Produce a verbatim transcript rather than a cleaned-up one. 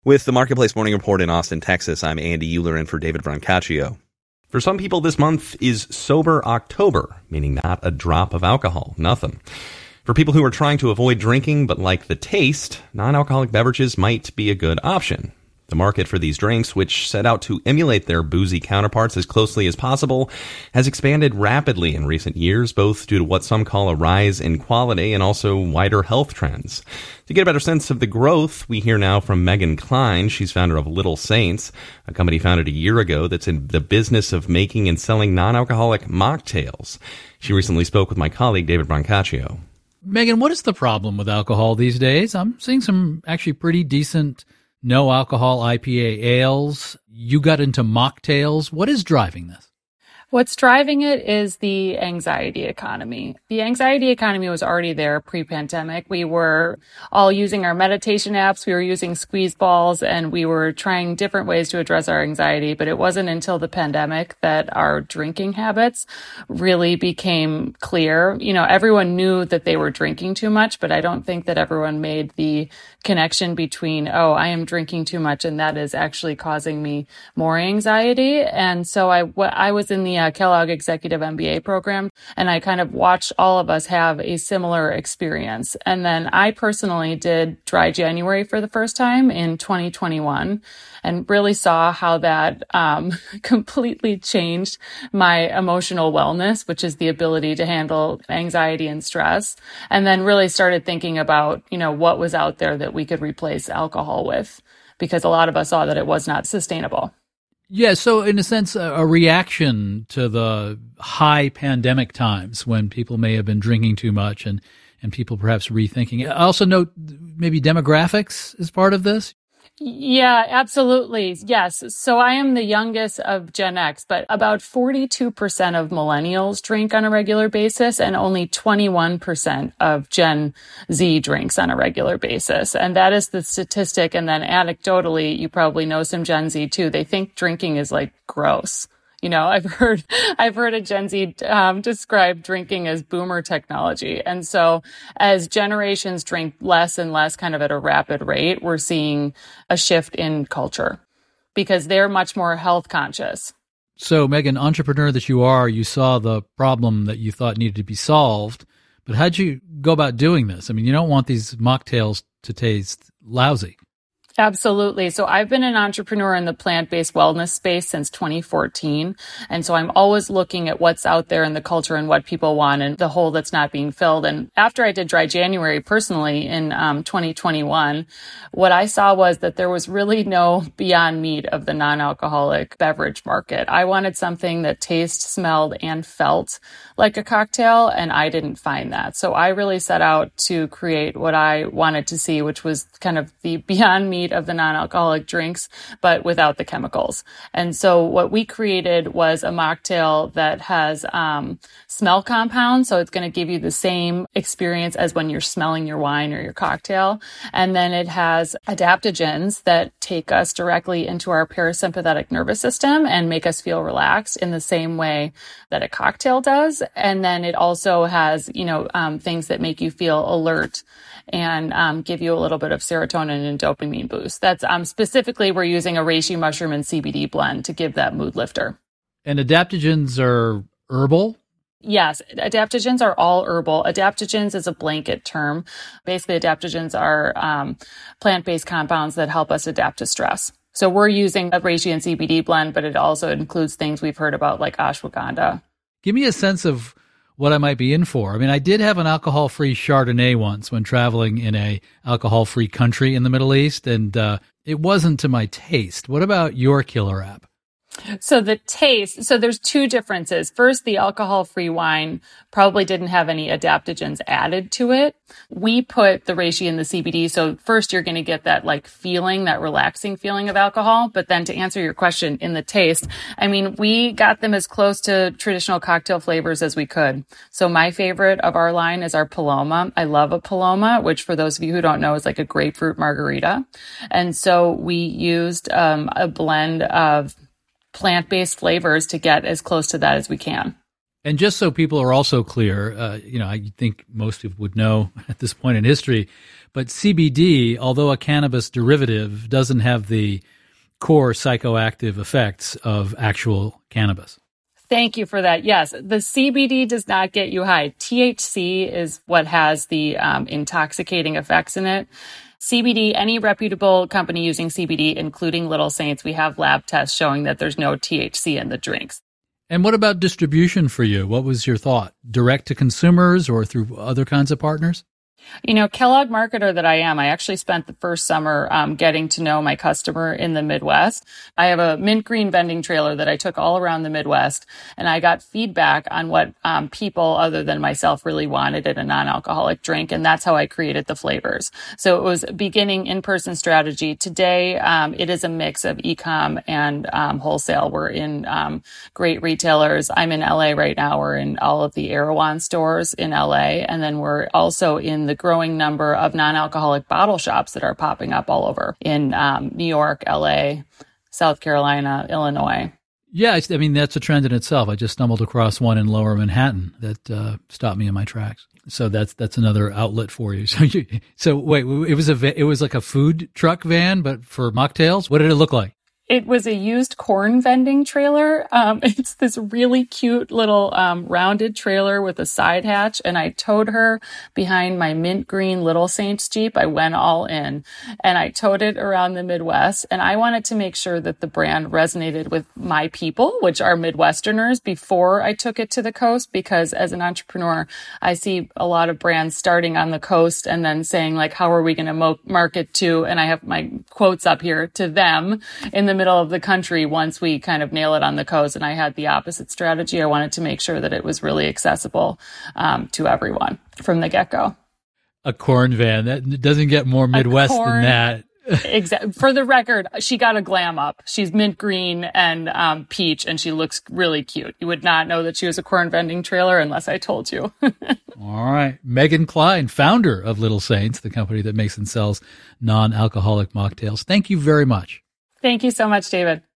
With the Marketplace Morning Report in Austin, Texas, I'm Andy Euler in for David Brancaccio. For some people, this month is Sober October, meaning not a drop of alcohol, nothing. For people who are trying to avoid drinking but like the taste, non-alcoholic beverages might be a good option. The market for these drinks, which set out to emulate their boozy counterparts as closely as possible, has expanded rapidly in recent years, both due to what some call a rise in quality and also wider health trends. To get a better sense of the growth, we hear now from Megan Klein. She's founder of Little Saints, a company founded a year ago that's in the business of making and selling non-alcoholic mocktails. She recently spoke with my colleague, David Brancaccio. Megan, what is the problem with alcohol these days? I'm seeing some actually pretty decent no-alcohol I P A ales. You got into mocktails. What is driving this? What's driving it is the anxiety economy. The anxiety economy was already there pre-pandemic. We were all using our meditation apps. We were using squeeze balls, and we were trying different ways to address our anxiety. But it wasn't until the pandemic that our drinking habits really became clear. You know, everyone knew that they were drinking too much, but I don't think that everyone made the connection between, oh, I am drinking too much, and that is actually causing me more anxiety. And so I, I was in the uh, Kellogg Executive M B A program, and I kind of watched all of us have a similar experience. And then I personally did Dry January for the first time in twenty twenty-one and really saw how that um, completely changed my emotional wellness, which is the ability to handle anxiety and stress. And then really started thinking about, you know, what was out there that we could replace alcohol with, because a lot of us saw that it was not sustainable. Yeah, so in a sense, a reaction to the high pandemic times when people may have been drinking too much and, and people perhaps rethinking. I also note maybe demographics is part of this. Yeah, absolutely. Yes. So I am the youngest of Gen X, but about forty-two percent of millennials drink on a regular basis, and only twenty-one percent of Gen Z drinks on a regular basis. And that is the statistic. And then anecdotally, you probably know some Gen Z too. They think drinking is like gross. You know, I've heard, I've heard a Gen Z um, describe drinking as boomer technology. And so as generations drink less and less kind of at a rapid rate, we're seeing a shift in culture because they're much more health conscious. So Megan, entrepreneur that you are, you saw the problem that you thought needed to be solved, but how'd you go about doing this? I mean, you don't want these mocktails to taste lousy. Absolutely. So I've been an entrepreneur in the plant-based wellness space since twenty fourteen. And so I'm always looking at what's out there in the culture and what people want and the hole that's not being filled. And after I did Dry January personally in um, twenty twenty-one, what I saw was that there was really no beyond meat of the non-alcoholic beverage market. I wanted something that tasted, smelled, and felt like a cocktail, and I didn't find that. So I really set out to create what I wanted to see, which was kind of the beyond meat of the non-alcoholic drinks, but without the chemicals. And so what we created was a mocktail that has um, smell compounds. So it's going to give you the same experience as when you're smelling your wine or your cocktail. And then it has adaptogens that take us directly into our parasympathetic nervous system and make us feel relaxed in the same way that a cocktail does. And then it also has, you know, um, things that make you feel alert and um, give you a little bit of serotonin and dopamine boost. That's um, specifically, we're using a reishi mushroom and C B D blend to give that mood lifter. And adaptogens are herbal? Yes, adaptogens are all herbal. Adaptogens is a blanket term. Basically, adaptogens are um, plant-based compounds that help us adapt to stress. So we're using a reishi and C B D blend, but it also includes things we've heard about like ashwagandha. Give me a sense of what I might be in for. I mean, I did have an alcohol-free Chardonnay once when traveling in a alcohol-free country in the Middle East, and uh, it wasn't to my taste. What about your killer app? So the taste, so there's two differences. First, the alcohol-free wine probably didn't have any adaptogens added to it. We put the reishi and the C B D. So first, you're going to get that like feeling, that relaxing feeling of alcohol. But then to answer your question in the taste, I mean, we got them as close to traditional cocktail flavors as we could. So my favorite of our line is our Paloma. I love a Paloma, which for those of you who don't know is like a grapefruit margarita. And so we used um, a blend of plant-based flavors to get as close to that as we can. And just so people are also clear, uh, you know, I think most people would know at this point in history, but C B D, although a cannabis derivative, doesn't have the core psychoactive effects of actual cannabis. Thank you for that. Yes, the C B D does not get you high. T H C is what has the um, intoxicating effects in it. C B D, any reputable company using C B D, including Little Saints, we have lab tests showing that there's no T H C in the drinks. And what about distribution for you? What was your thought? Direct to consumers or through other kinds of partners? You know, Kellogg marketer that I am, I actually spent the first summer um, getting to know my customer in the Midwest. I have a mint green vending trailer that I took all around the Midwest, and I got feedback on what um, people other than myself really wanted in a non-alcoholic drink, and that's how I created the flavors. So it was beginning in-person strategy. Today, um, it is a mix of e-com and um, wholesale. We're in um, great retailers. I'm in L A right now. We're in all of the Erewhon stores in L A, and then we're also in the the growing number of non-alcoholic bottle shops that are popping up all over in um, New York, L A, South Carolina, Illinois. Yeah, I mean, that's a trend in itself. I just stumbled across one in Lower Manhattan that uh, stopped me in my tracks. So that's that's another outlet for you. So you, so wait, it was a it was like a food truck van, but for mocktails. What did it look like? It was a used corn vending trailer. Um, it's this really cute little um, rounded trailer with a side hatch, and I towed her behind my mint green Little Saints Jeep. I went all in, and I towed it around the Midwest, and I wanted to make sure that the brand resonated with my people, which are Midwesterners, before I took it to the coast, because as an entrepreneur, I see a lot of brands starting on the coast and then saying, like, how are we going to mo- market to, and I have my quotes up here, to them in the middle of the country once we kind of nail it on the coast. And I had the opposite strategy. I wanted to make sure that it was really accessible um, to everyone from the get-go. A corn van. That doesn't get more Midwest corn, than that. Exactly. For the record, she got a glam up. She's mint green and um, peach, and she looks really cute. You would not know that she was a corn vending trailer unless I told you. All right. Megan Klein, founder of Little Saints, the company that makes and sells non-alcoholic mocktails. Thank you very much. Thank you so much, David.